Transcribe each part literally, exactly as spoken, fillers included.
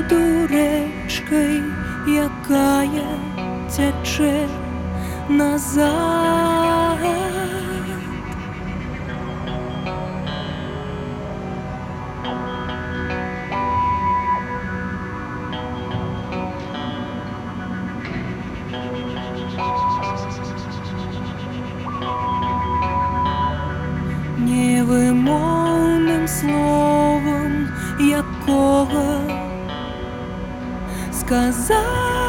буду речкой, якая тече назад. Невимовним словом, якого сказать.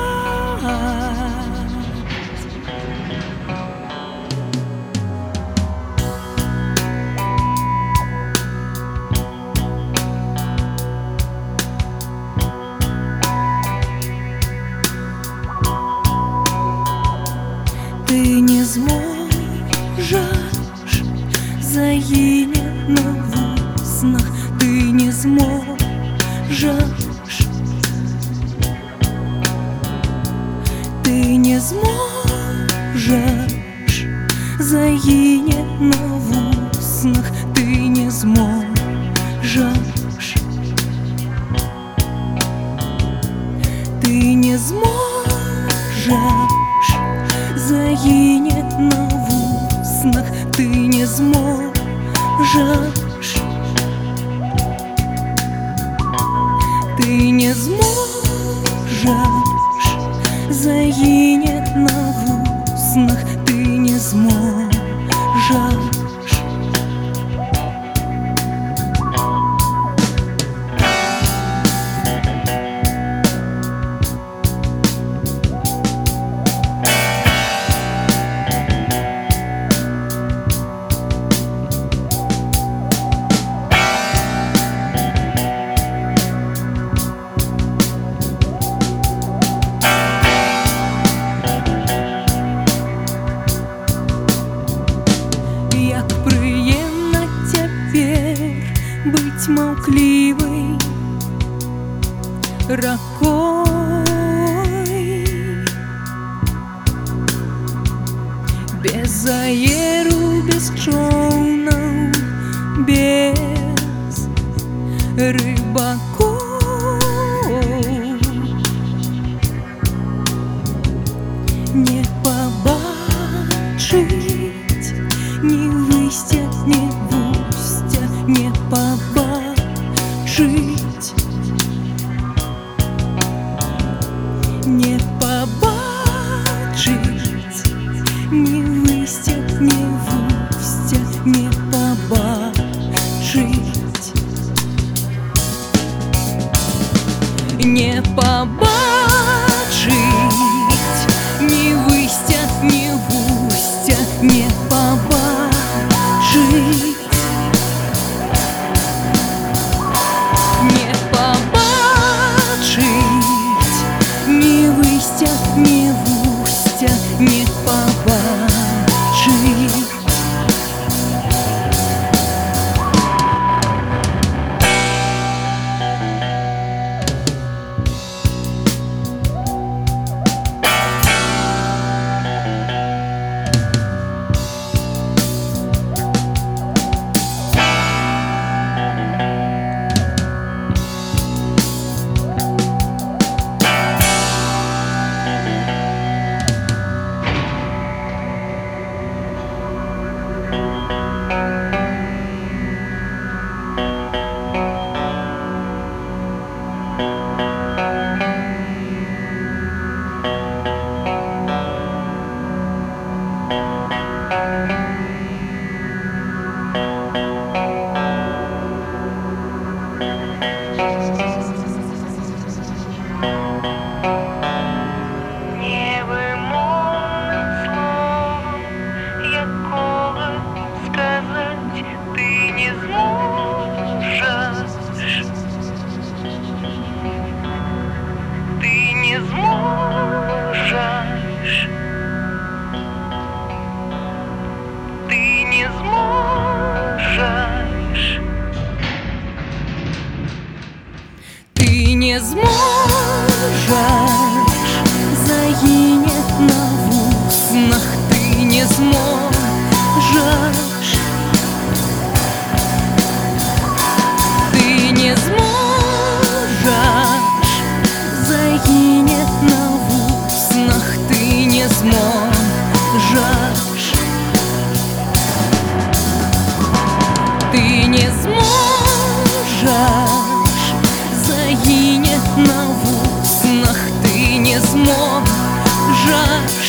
Ты не сможешь, загинет на вуснах, ты не сможешь, ты не сможешь, загинет на вуснах, ты не сможешь, ты не сможешь, загинет на вуснах, ты не сможешь, ты не сможешь, загинет на вуснах, ты не сможешь. Як приємно тепер быть маўклівай ракой, без заеру, без човнаў, без рыбакоў. Не побачыць ні листя, ні вустя, не побачить, не побачить, ні листя, ні вустя, не побачить, не побачить, ні листя, ні вустя, не побачить, не побачить, ні листя, ні вустя, не побачить. Не сможешь, загинет на вуснах, ты не сможешь, ты не сможешь, Może